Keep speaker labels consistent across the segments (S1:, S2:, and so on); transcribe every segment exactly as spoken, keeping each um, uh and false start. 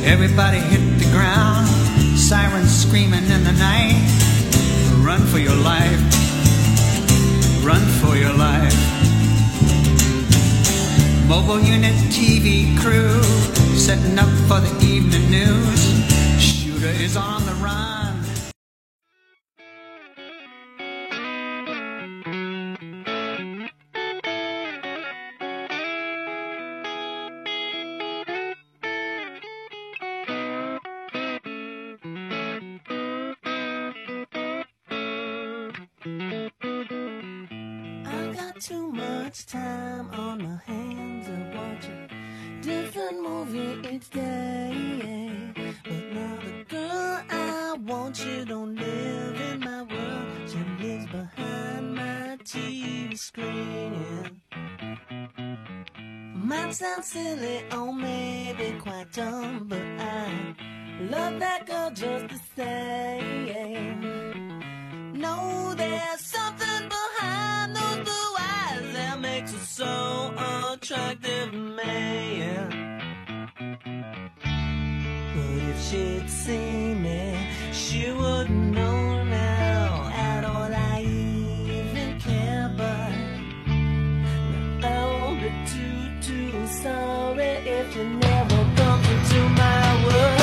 S1: Everybody hit the ground, sirens screaming in the night. Run for your life, run for your life. Mobile unit T V crew setting up for the evening news. Shooter is on the run.
S2: Too much time on my hands of watching different movie each day. But now the girl I want, she don't live in my world. She lives behind my T V screen. Might sound silly or maybe quite dumb, but I love that girl just the same. No, there's something behind those blue eyes that makes her so attractive, man. But if she'd seen me, she wouldn't know now at all I even care. But I won't be too, too sorry if you never come into my world.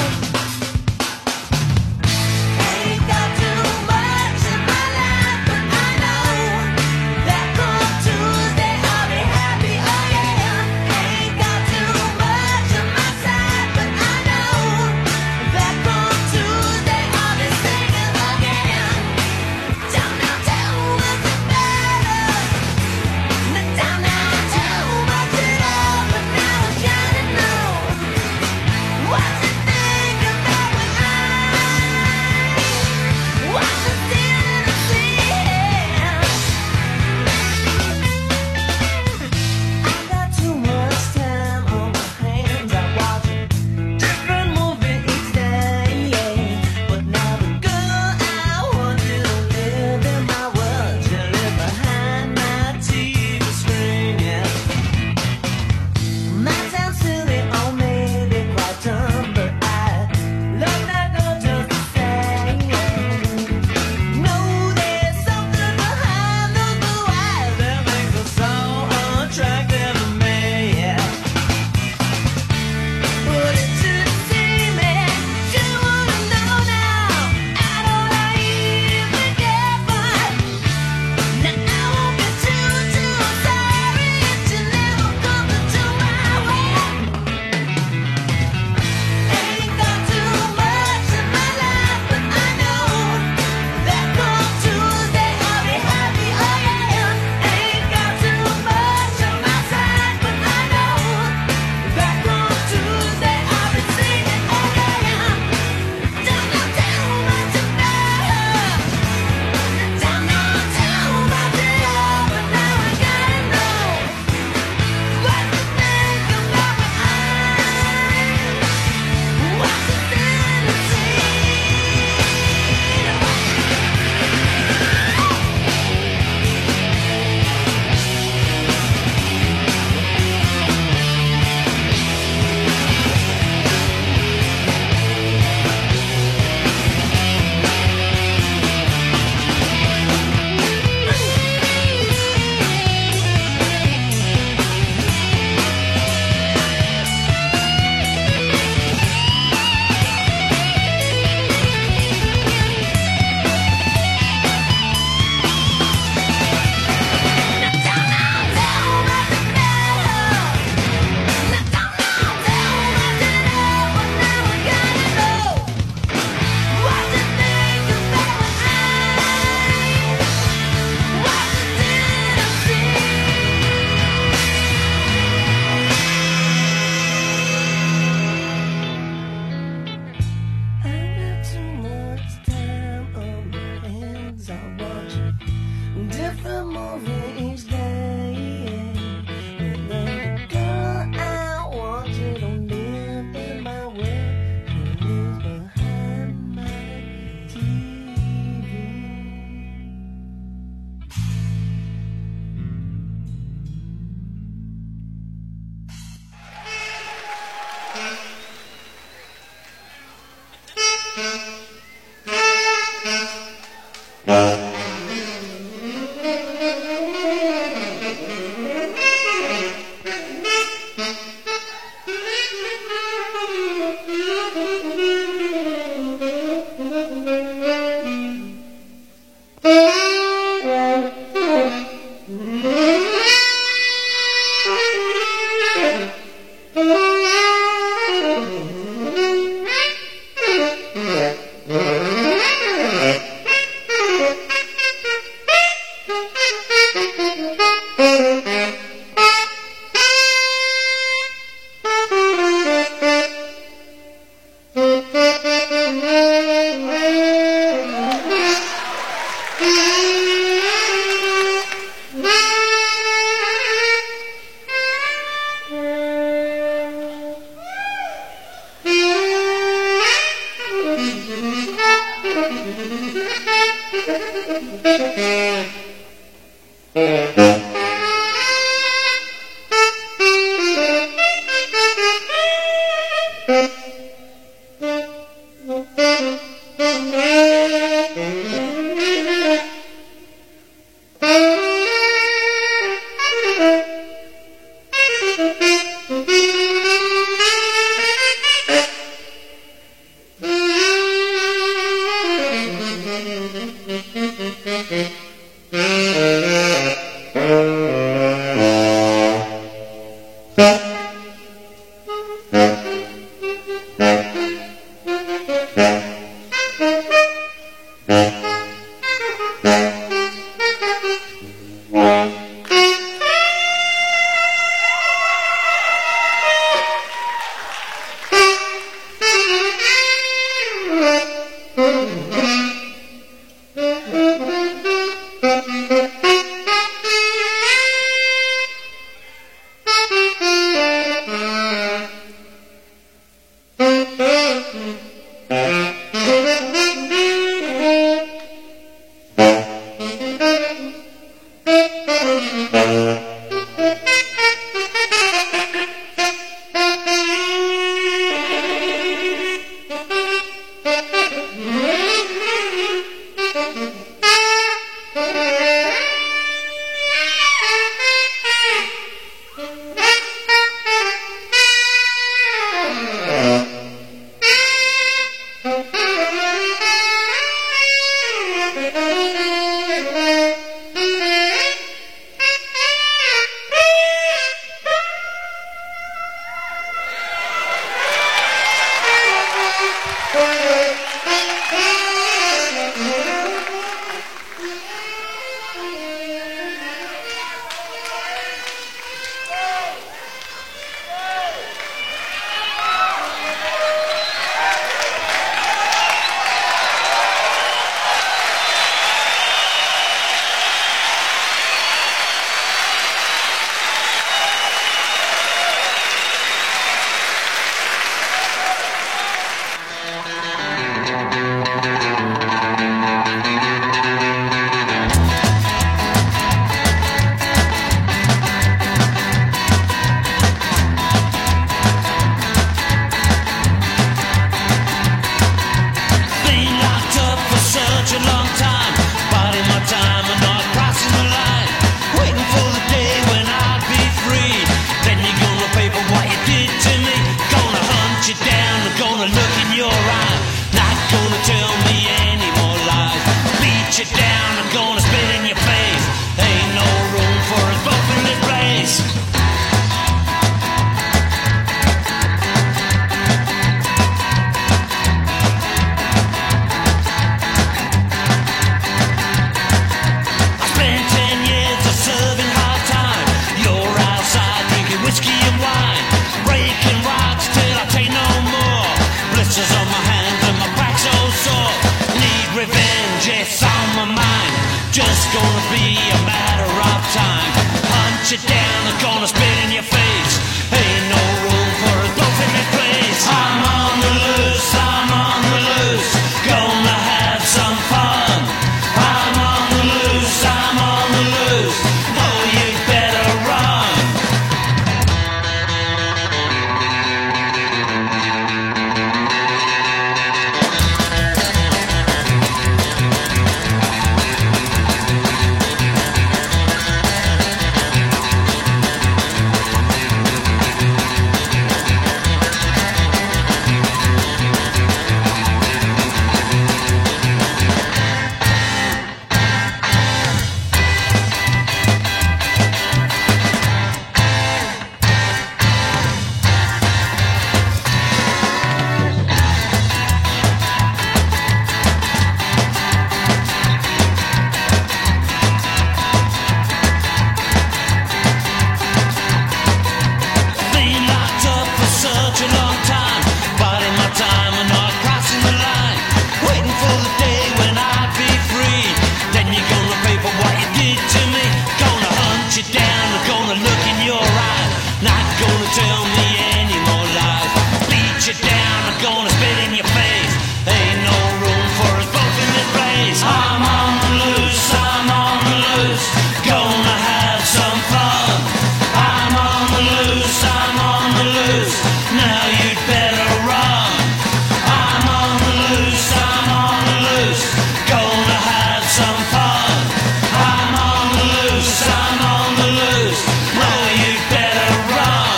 S1: loose. Now you'd better run. I'm on the loose, I'm on the loose. Gonna have some fun. I'm on the loose, I'm on the loose. Now you'd better run.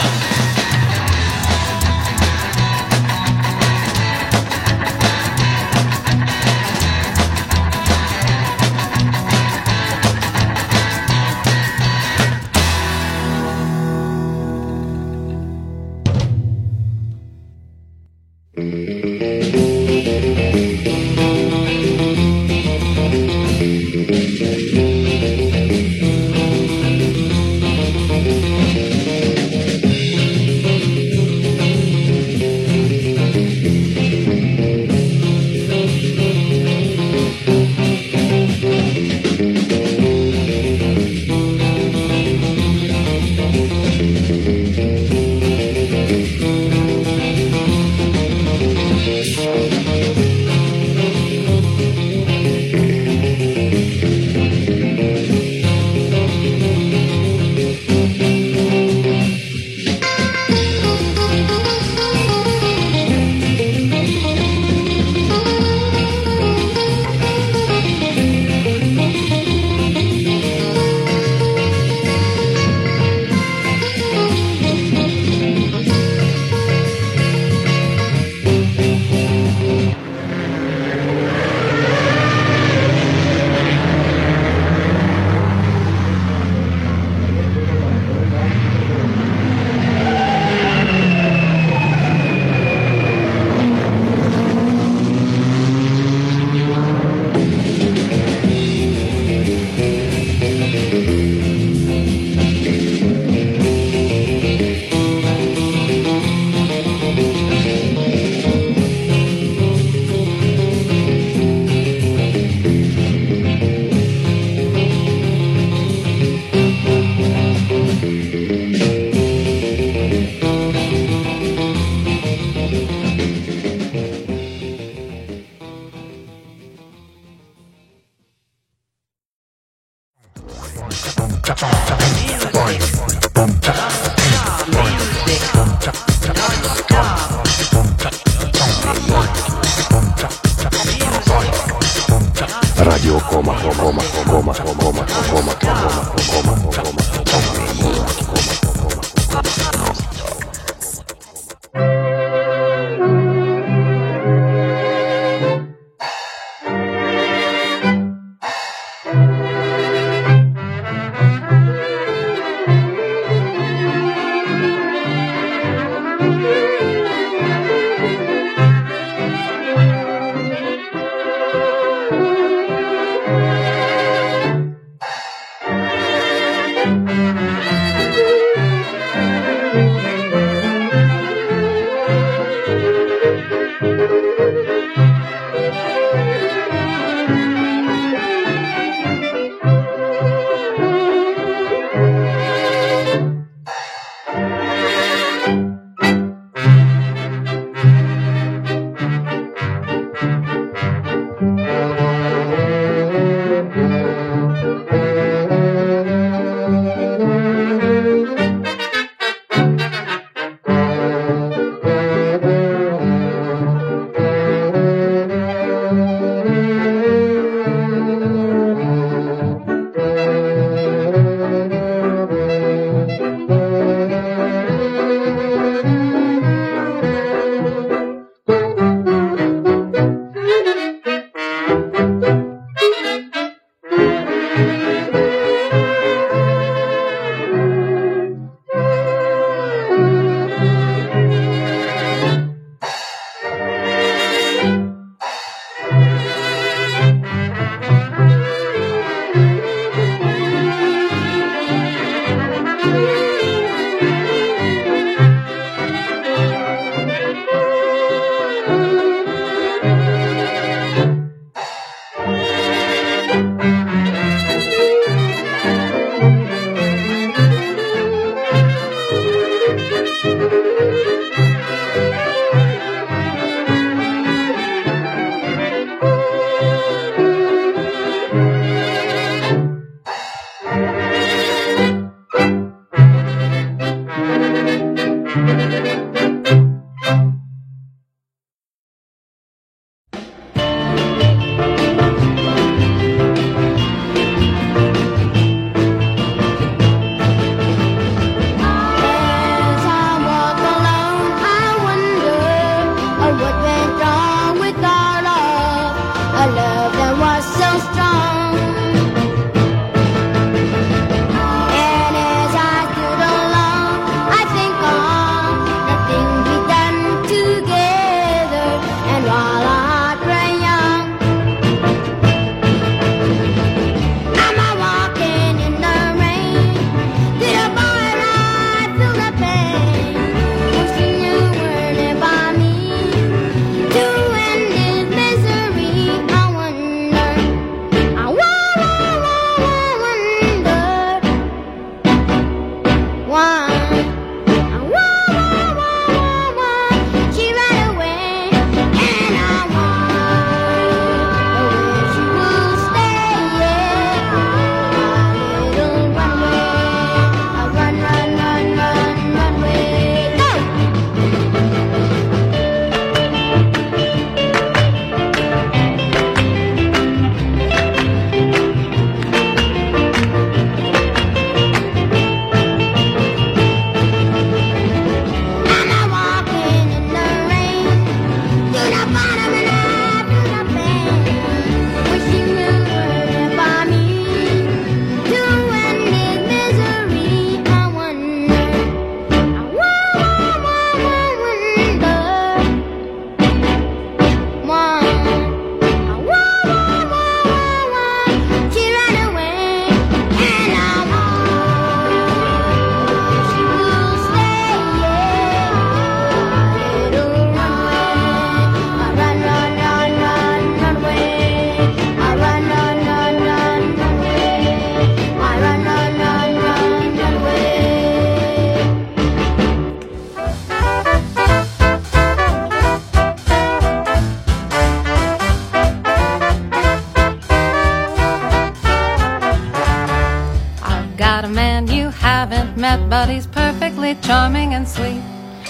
S3: met, but he's perfectly charming and sweet.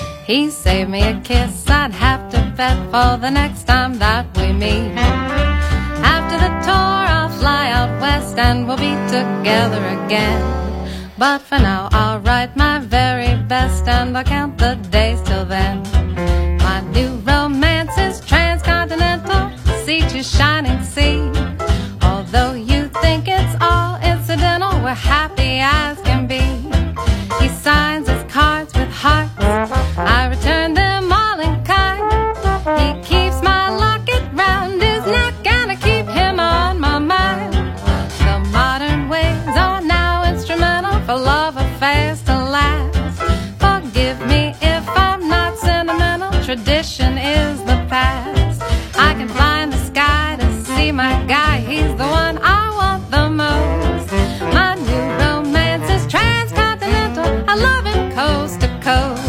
S3: He saved me a kiss I'd have to bet for the next time that we meet. After the tour I'll fly out west and we'll be together again. But for now I'll write my very best and I'll count the days till then. My new romance is transcontinental, sea to shining sea. Although you think it's all incidental, we're happy as can be. He signs his cards with hearts, I return them all in kind. He keeps my locket round his neck and I keep him on my mind. The modern ways are now instrumental for love affairs to last. Forgive me if I'm not sentimental, tradition is the past. I can fly in the sky to see my guy, he's the one I want the most. My new romance is transcontinental, I love him coast to coast.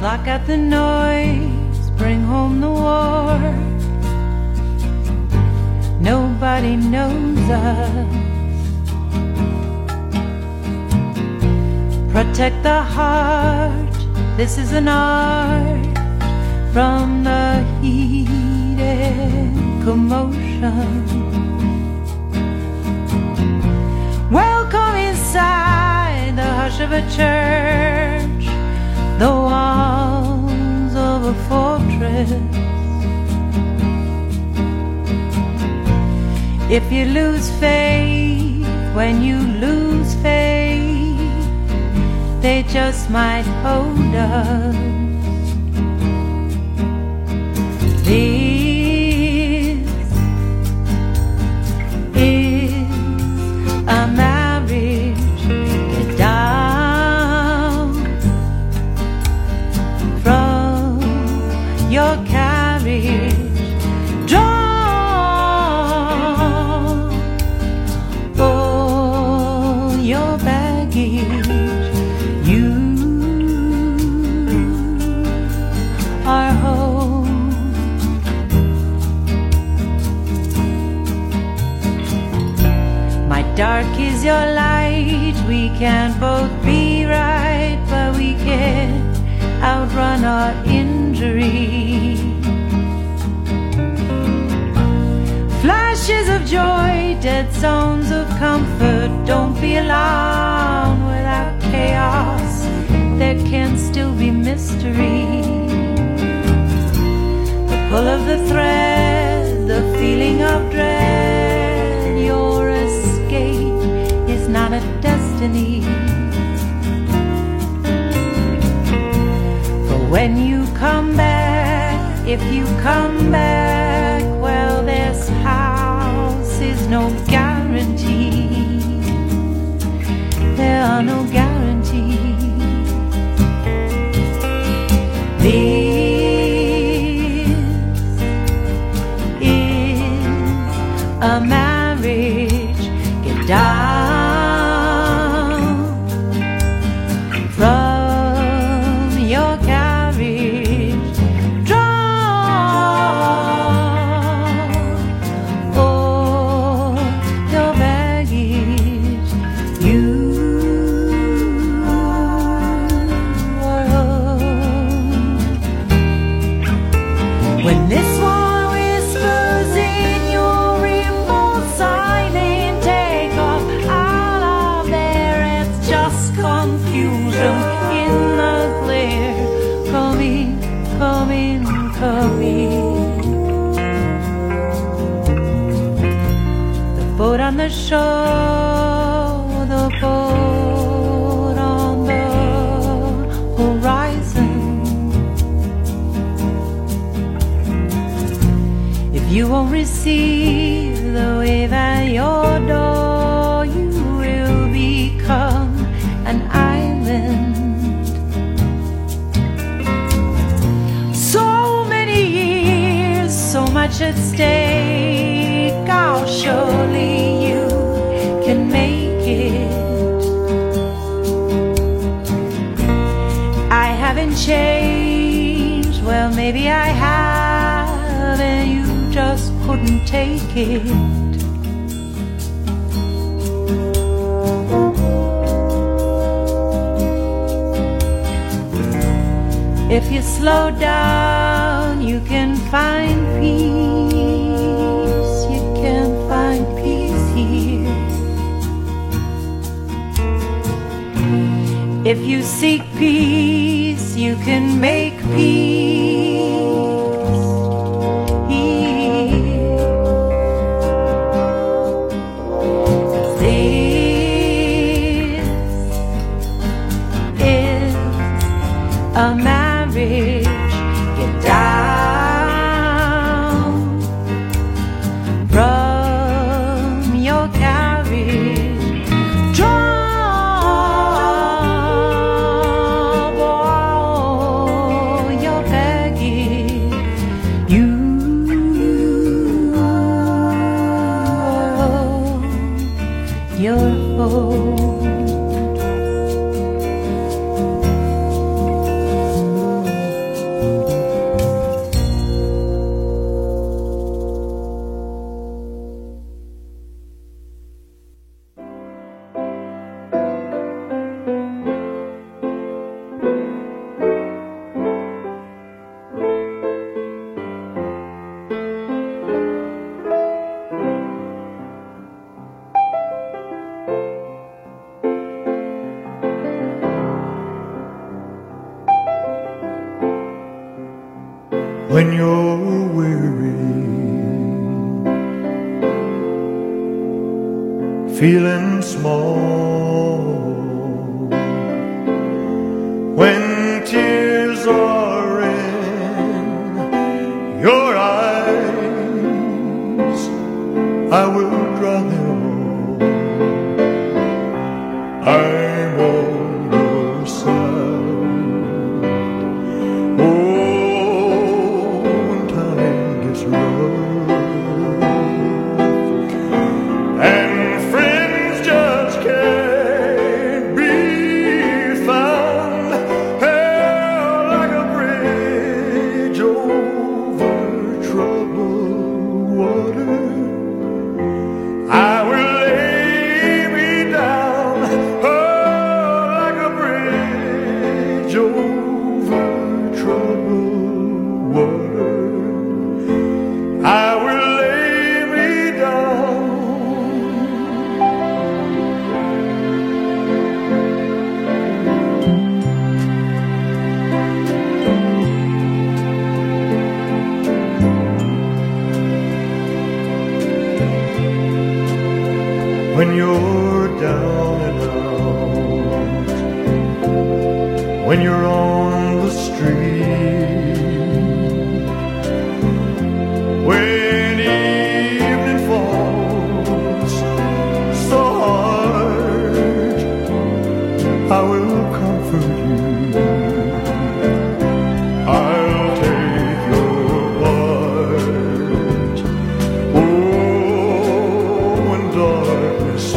S3: Lock out the noise, bring home the war. Nobody knows us. Protect the heart, this is an art from the heated commotion. Welcome inside the hush of a church, the walls of a fortress. If you lose faith, when you lose faith, they just might hold us. This is a marriage. Get down from your carriage, draw all your baggage. You are home. My dark is your light. We can't both be right, but we can outrun our injury. Flashes of joy, dead zones of comfort. Don't be alarmed without chaos. There can still be mystery. The pull of the thread, the feeling of dread. Your escape is not a destiny. For when you come back, if you come back, well, this house is no guarantee. There are no guarantees. This is a marriage. Get down from your carriage, draw all your baggage. You are home. When this one whispers in your remote silent, take off out of there. It's just confusion in the glare. Come in, come in, come in. The boat on the shore, the boat on the horizon. If you won't receive the wave at your door, you will become an island. So many years, so much at stake. Oh, surely you can make it. I haven't changed, well, maybe I have, and you just couldn't take it. If you slow down, you can find peace. You can find peace here. If you seek peace, you can make peace here. This is a marriage. Get down from your carriage, drop all your baggage. You are your home.
S4: when you're weary, feeling small, when tears are in your eyes, I will dry them all. I'm on your side. Oh, when time gets rough and friends just can't be found, held like a bridge over troubled water, I will lay me down, oh, like a bridge over troubled water. I will lay me down. When you're down and out, when you're on the street, when evening falls so hard, I will comfort you. I'll take your part. Oh, when darkness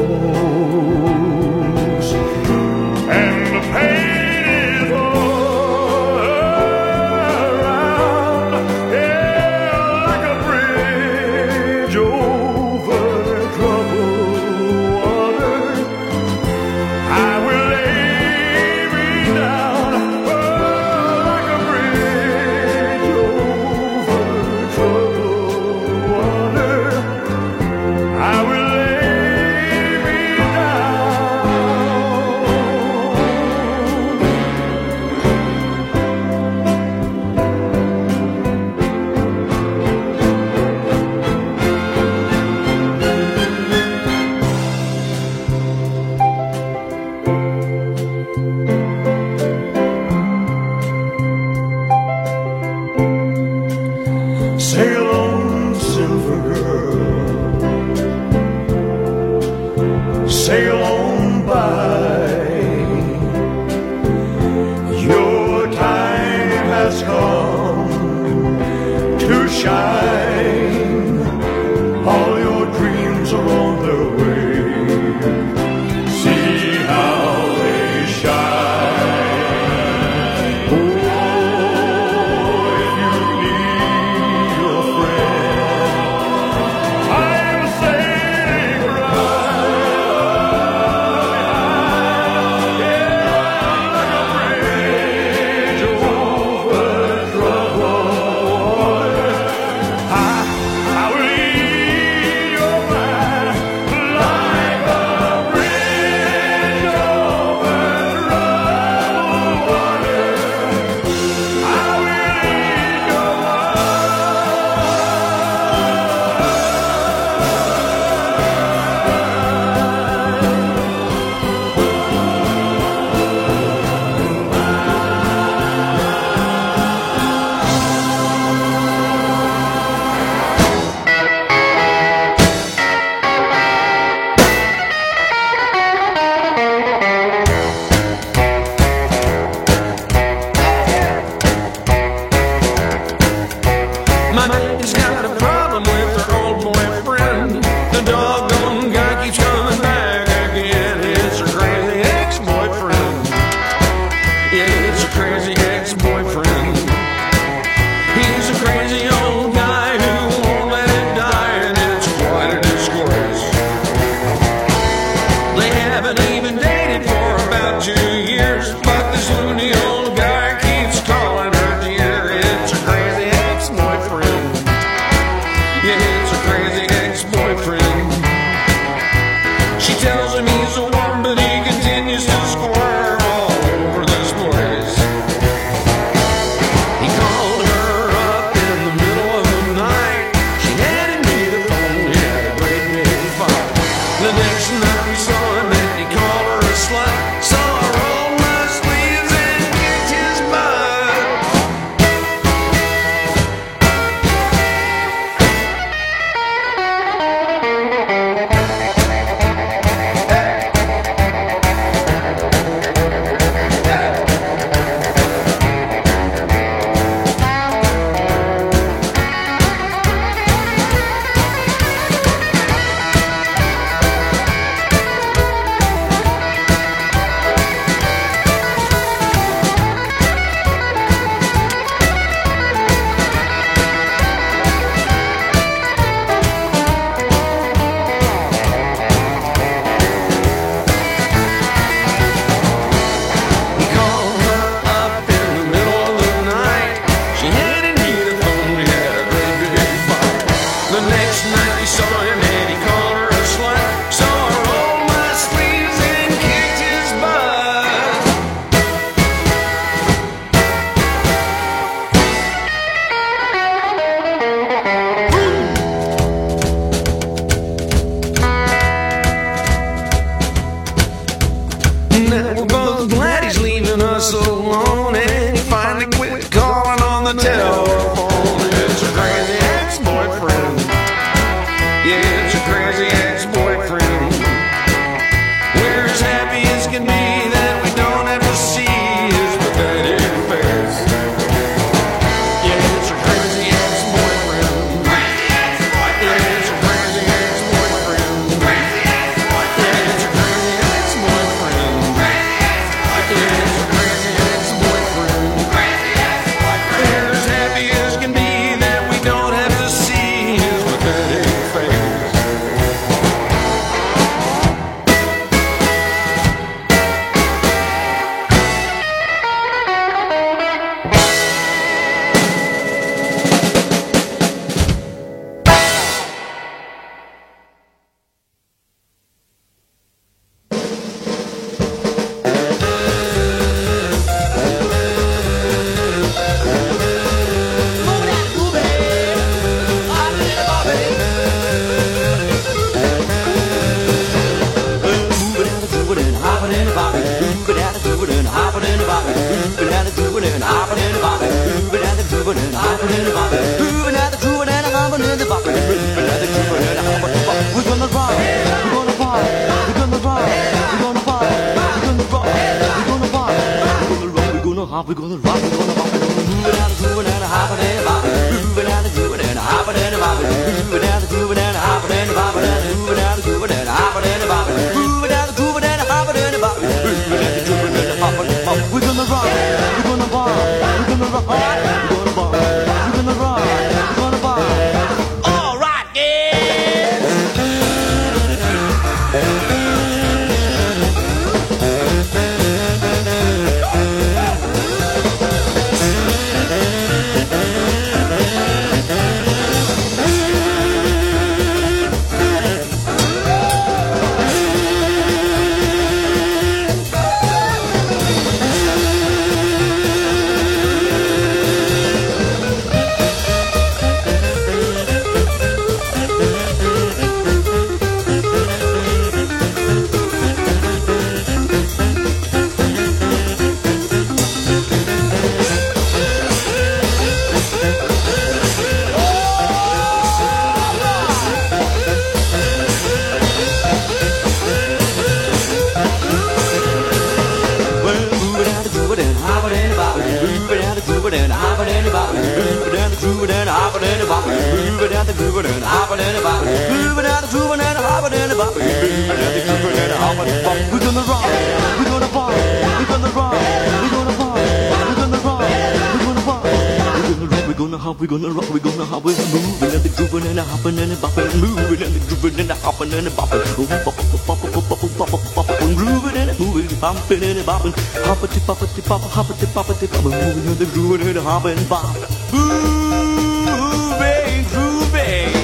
S4: falls and the pain is all around, yeah, like a bridge over troubled water, I will lay me down, oh, like a bridge over troubled water. I will lay me down. Sail on, silver girl, sail on by. Your time has come to shine. All your dreams are on their way. See how they shine. Oh, if you need a friend, I'm sailing right, yeah, like a bridge over troubled water. I, I will lead your mind like a bridge over troubled water. I will lead your
S5: My lady's got a problem with her old boyfriend. The doggone guy keeps coming back again. It's her crazy ex-boyfriend. Yeah, it's a crazy ex-boyfriend. He's a crazy old guy who won't let it die, and it's quite a disgrace. They haven't even dated for about two years, but this loony old guy keeps calling her dear. It's a crazy ex-boyfriend. Yeah, it's a crazy ex-boyfriend. She tells him he's the one, but he continues to squirm all over this place. He called her up
S6: hop, we're gonna rock, we're gonna bop, we're gonna move it out the groove and a hop it and a bop it, move it out the groove and a hop it and a bop it, move it out the groove and a hop it and a bop it, move it out the groove and a hop it and a bop it, move it out the groove and a hop it and a bop it, move it out the groove and a hop it and a bop it. We're gonna rock, we're gonna bop, we're gonna rock, we're gonna bop, we're gonna rock, we're gonna bop. All right, kids. We're gonna rock, we're gonna bop, we're gonna rock, we're gonna bop, we're gonna rock, we're gonna bop. We're gonna hop, we're gonna rock, we're gonna hop, we're moving and the grooving and the hopping and the bopping, moving and the grooving and the hopping and the bopping, grooving and the moving, bumping and the bopping, hoppity poppity pop, hoppity poppity pop, moving and the grooving and the hopping and bop. Moving, grooving,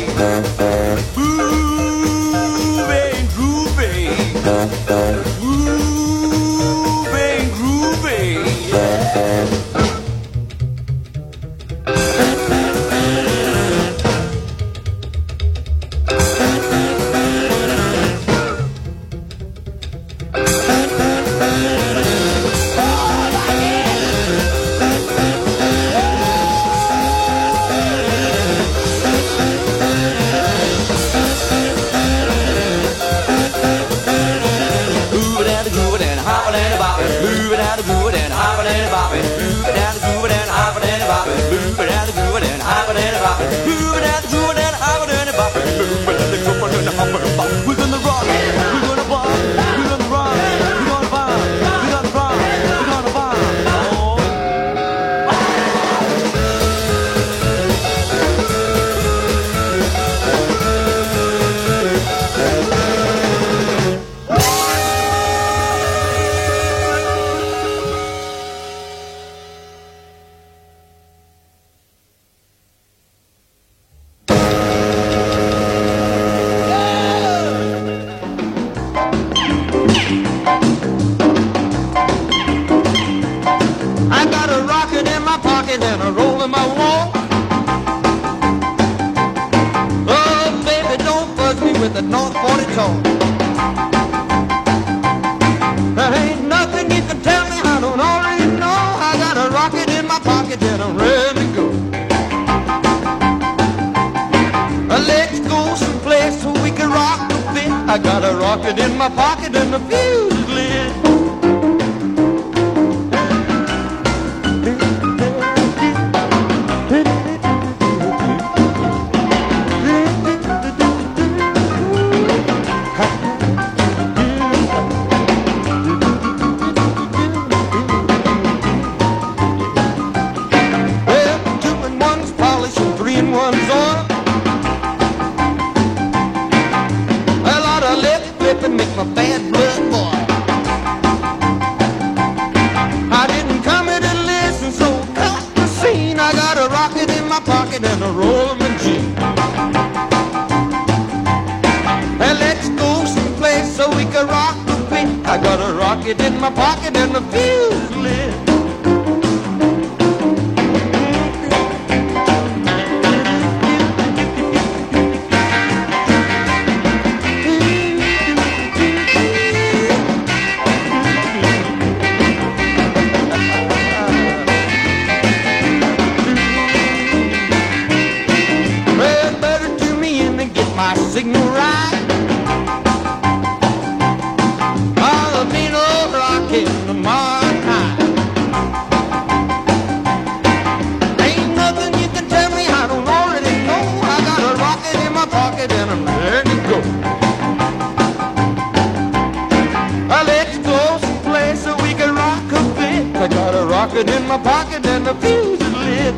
S6: moving, grooving, moving, grooving. We're gonna rock, we're gonna bop, we're gonna rock, we're gonna bop, we're gonna rock, we're gonna bop.
S7: And a roll in my wall. Oh, baby, don't buzz me with the North forty talk. There ain't nothing you can tell me I don't already know. I got a rocket in my pocket and I'm ready to go. Let's go someplace so we can rock the fit. I got a rocket in my pocket and the fuse is lit. And a roll of my jeans. And let's go someplace so we can rock the beat. I got a rocket in my pocket and the fuse is lit. Signal right. Oh, the mean old rocket, the Mars high. it in my pocket and the fuse is lit.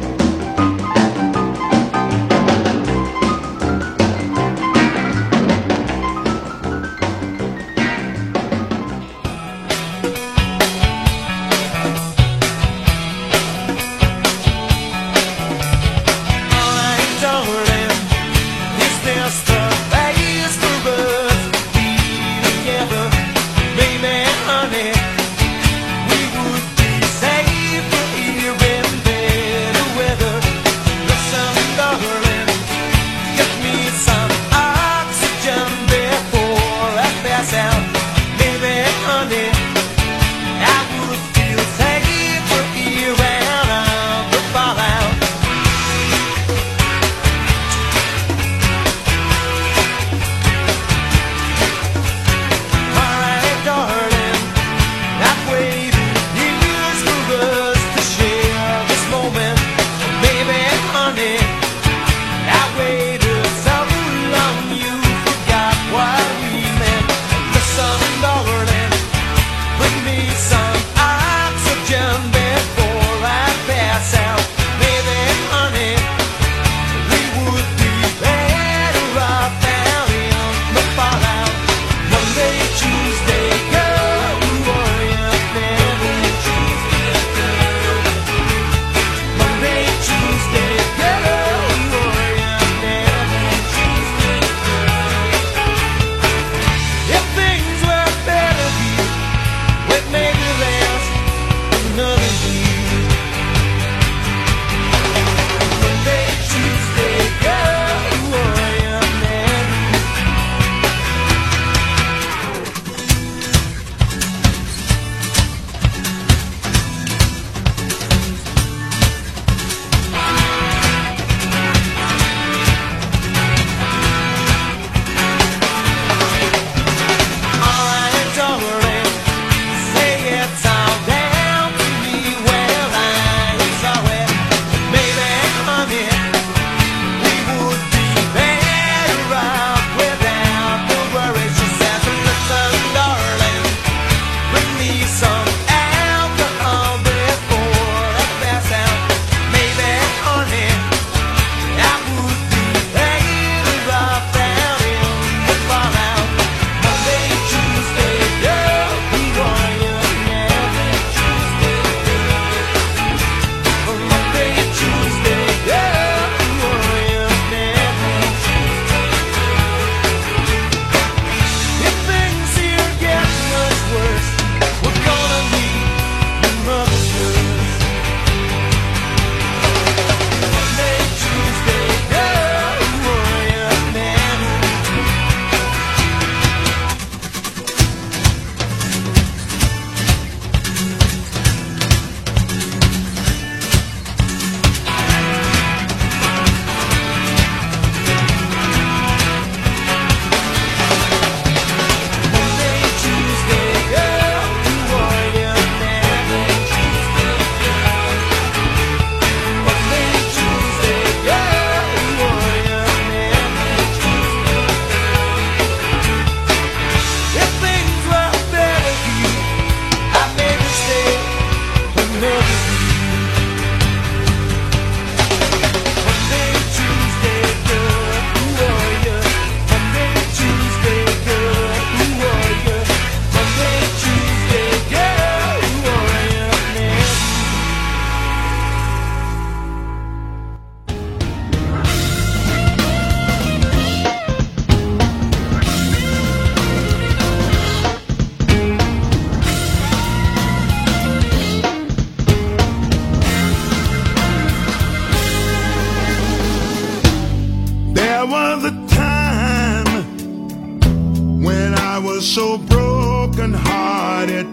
S4: So broken hearted,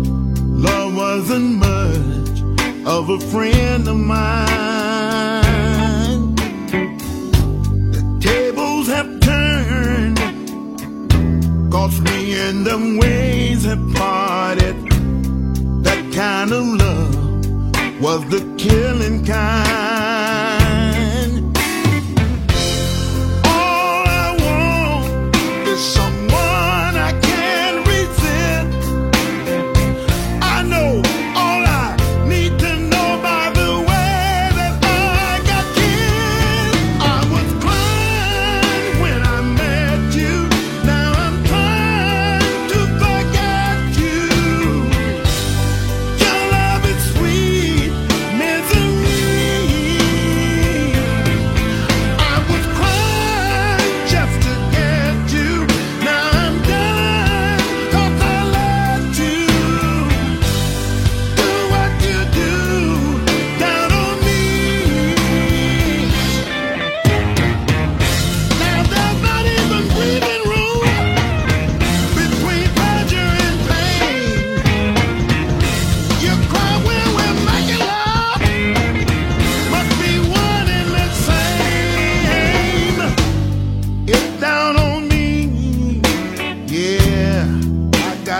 S4: love wasn't much of a friend of mine. The tables have turned, 'cause me and them ways have parted. That kind of love was the killing kind. All I want is someone I can resist. I know all I need to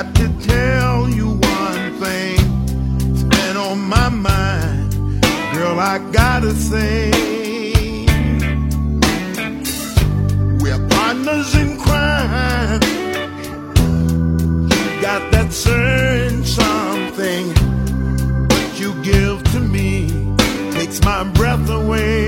S4: got to tell you one thing. It's been on my mind, girl, I gotta say. We're partners in crime. You got that certain something. What you give to me takes my breath away.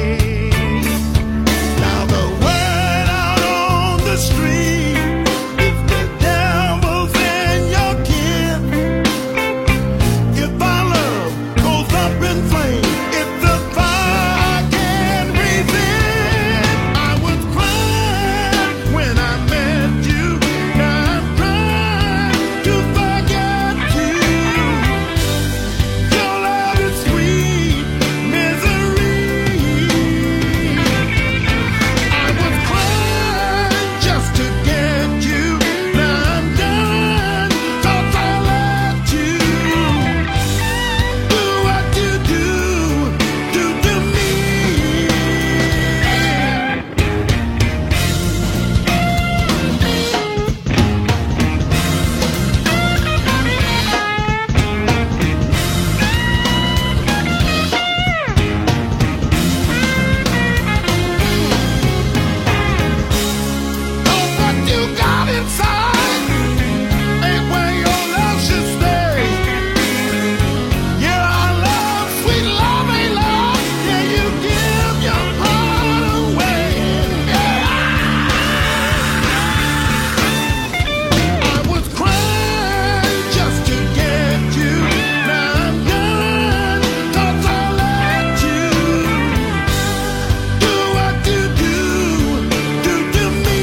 S4: Now the word out on the street, if the devil's in your kin, if our love goes up in flames, it's a fire I can't resist. I was crying when I met you. Now I'm trying to forget you. Your love is sweet misery. I was crying just to get you. Now I'm done, 'cause I let you do what you do, do to me. Oh, what you got inside ain't where your love should stay. Yeah, our love, sweet love ain't love. Yeah, you give your heart away. Yeah. I was crying just to get you. Now I'm done, 'cause I let you do what you do, do to me.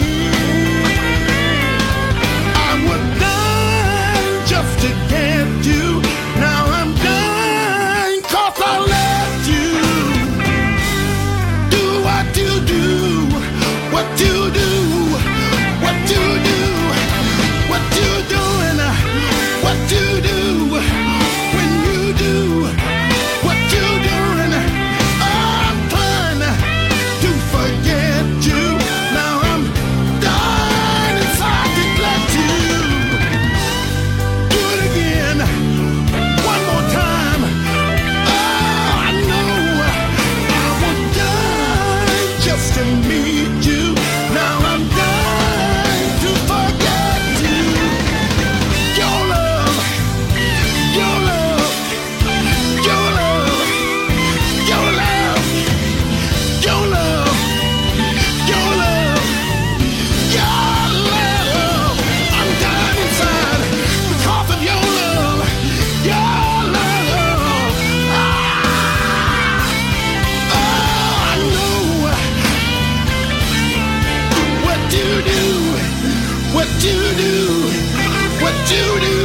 S4: I was done just to get you. Now I'm done, 'cause I let you do what you do, what you do, what you do, what you doing, what you do, when you do, what you doing. I'm trying to forget you. Now I'm dying inside to let you do it again, one more time. Oh, I know I was dying just to meet you. Now I'm dying to forget you. Your love, your love, your love, your love, your love, your love, your love. I'm dying inside because of your love, your love. Ah, oh, I know what you do, what you do, what you do.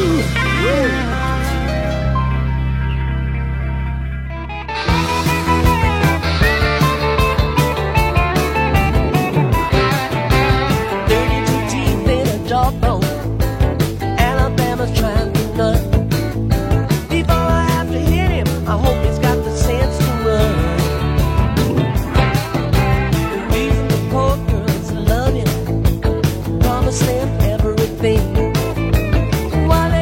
S2: thirty-two teeth in a jawbone. Alabama's trying to run. Before I have to hit him, I hope he's got the sense to run. The reason the poor girls love him, promise them everything. While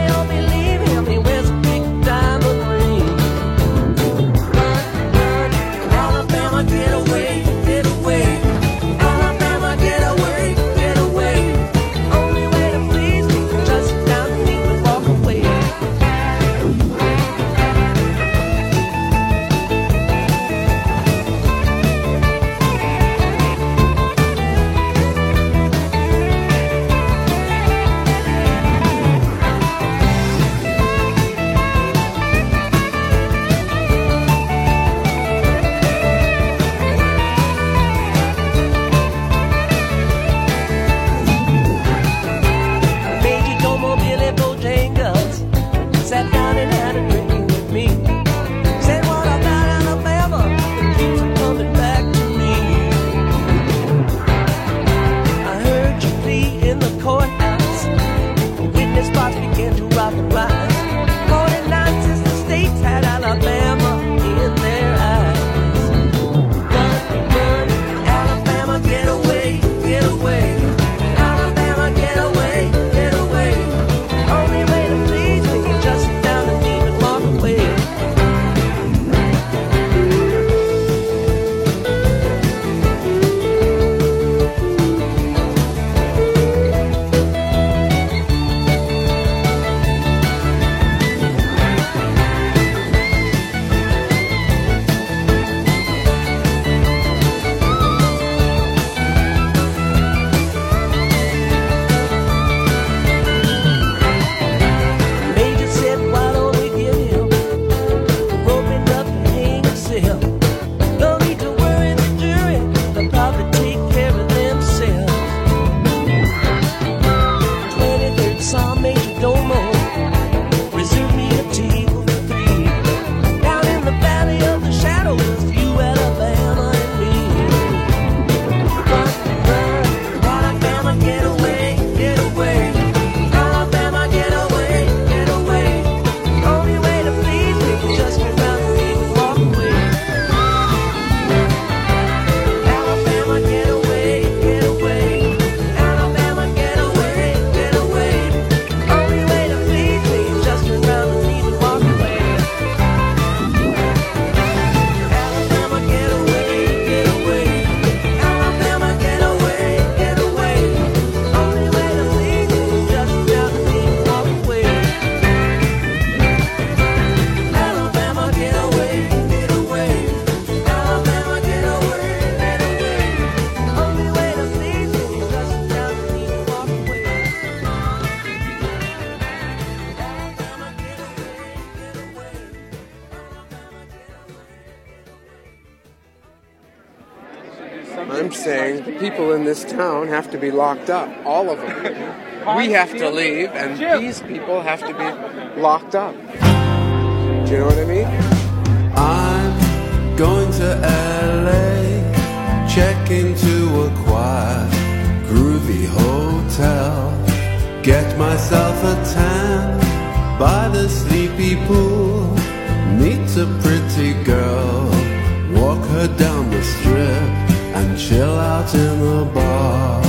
S8: I'm saying the people in this town have to be locked up. All of them. We have to leave, and these people have to be locked up. Do you know what I mean?
S9: I'm going to L A, check into a quiet, groovy hotel, get myself a tan by the sleepy pool, meet a pretty girl, walk her down the strip, and chill out in the bar.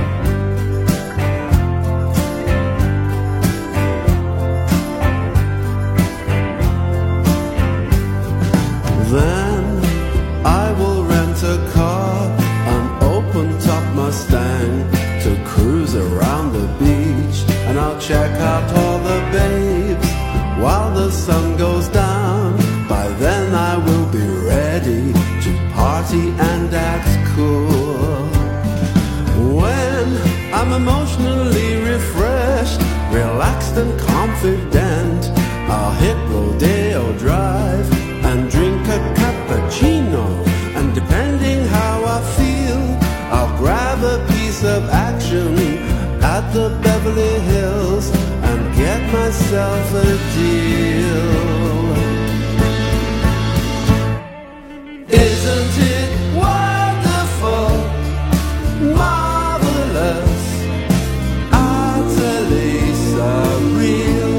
S9: Then I will rent a car, an open-top Mustang, to cruise around the beach, and I'll check out all the babes while the sun goes down. By then I will be ready to party and act cool. When I'm emotionally refreshed, relaxed and confident, I'll hit Rodeo Drive and drink a cappuccino, and depending how I feel, I'll grab a piece of action at the Beverly Hills and get myself a deal. Isn't it wonderful, marvelous, utterly surreal,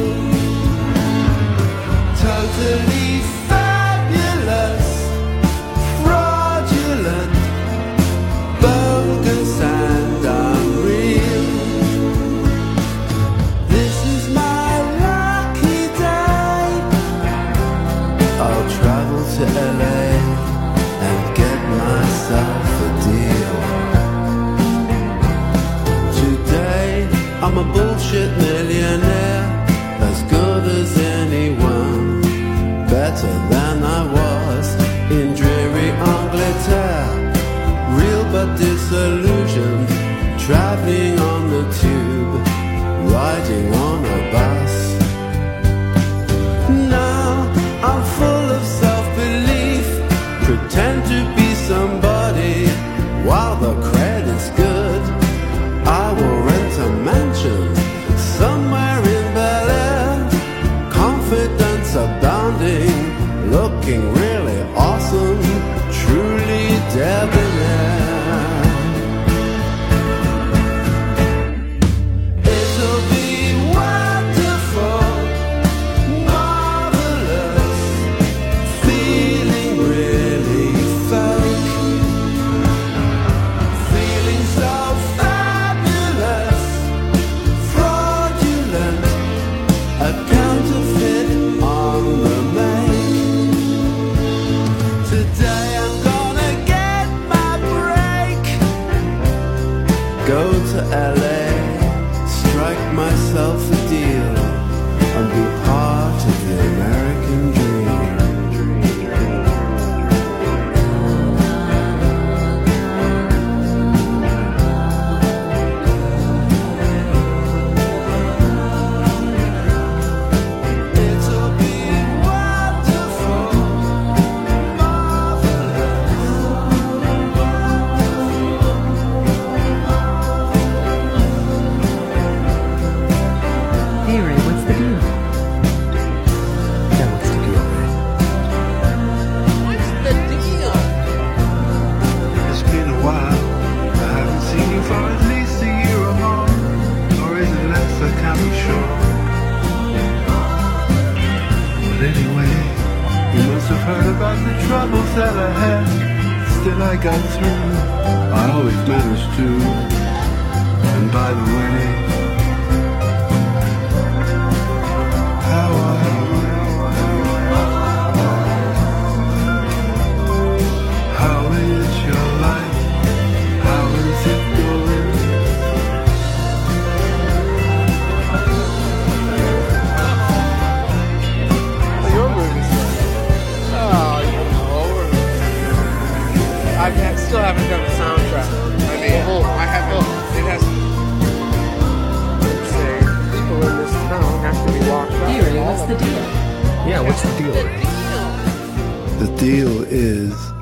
S9: totally fabulous, fraudulent, bogus and unreal. This is my lucky day. I'll travel to L A and get myself a deal. Today I'm a bullshit millionaire, as good as anyone, better than I was in dreary Angleterre, real but disillusioned, traveling on the tube, riding on a bus. Now I'm full of self-belief, pretend to be somebody while the credit's good. I will rent a mansion somewhere in Bel Air, confidence abounding, looking really awesome, truly debonair. It'll be wonderful, marvelous, feeling really fake, feeling so fabulous, fraudulent, a counterfeit on the make. Today I'm gonna get my break, go to L A, strike myself a deal, and be part of the American dream. It'll be wonderful,
S10: Hey Ray, what's the deal? Yeah, what's the deal, Ray?
S8: What's the deal?
S4: It's been a while. I haven't seen you for at least a year or more. Or is it less? I can't be sure. But anyway, you must have heard about the troubles that I had. Still I got through. I always managed to. And by the way, how are you? How is your life? How is it going?
S8: Your movies. Oh, you know. I still haven't done the soundtrack. I mean, I have it. It has. I'm saying people in this town have to be locked up.
S10: Hey Ray, what's the deal?
S11: Yeah, what's the deal, Ray?
S4: The deal is